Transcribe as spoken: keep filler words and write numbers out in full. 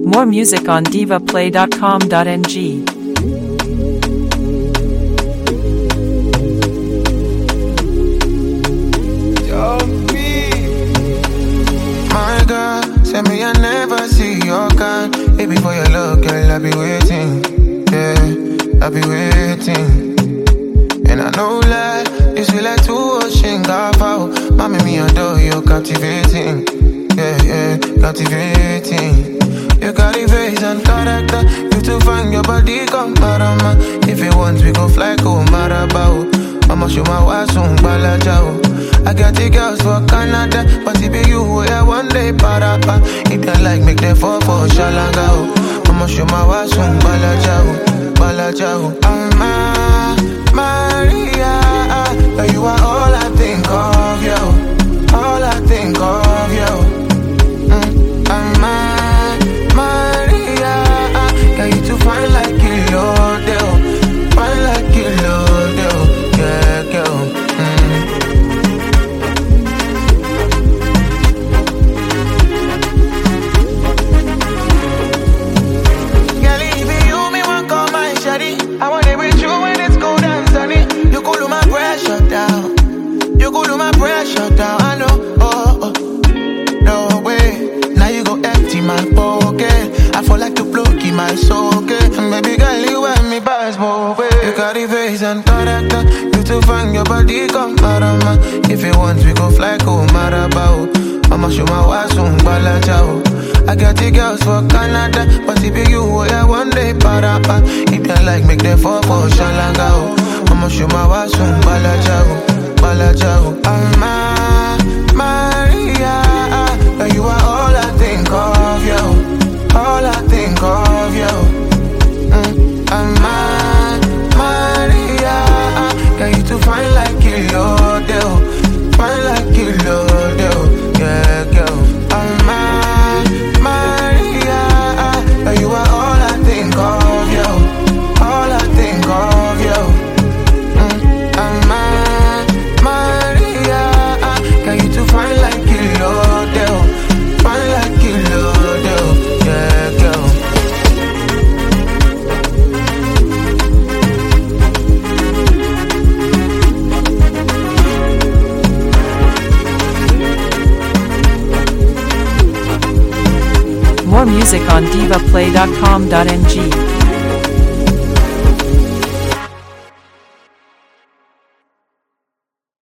More music on diva play dot com dot n g. My God, say me I never see your kind. Baby, for your love, girl, I be waiting. Yeah, I be waiting. And I know lie, you feel like two ocean gap out. Mommy, me adore you, captivating. Yeah, yeah, captivating. You got the face and character. You to find your body, come parama. If you want, we go fly, go marabao. I'ma show my wife soon, balajao. I got the girls for Canada, but it be you who I one day parapa. If they like, make them fall for shalangao. I'ma show my wife soon, balajao, balajao. I'm a Maria, but you are all I think of, yo. All I think of, yo. Mm, I'm a Maria, yeah, you too fine like kilo, deal. Fine like kilo, deal. Yeah, girl. Mm. Girl, if you me want call my shawty, I want it with you when it's cold and sunny. You cool my pressure down. You cool my pressure down. I know. Oh, oh. No way. Now you go empty my pocket. I feel like to plug in my socket. Baby girl, you and me pass both ways. You got the face and character. You to find your body, come marama. If you want, we go fly, go marabao. I'ma show my wife soon, balajao. I got the girls for Canada, but it be you who I one day parapa. If they like, make them fall for shalangao. I'ma show my wife soon, balajao, balajao. I'm a Maria, but you are all I think of, yo. All I think of, yo. Mm, I'm a Maria, yeah, you too fine like kilo, deal. Fine like kilo, deal. Yeah, girl. I'm a Maria, but you are all I think of, yo. All I think of, yo. Mm, I'm a Maria, yeah, you too fine like kilo, deal. Fine like kilo, deal. Yeah, girl. More music on diva play dot com dot n g.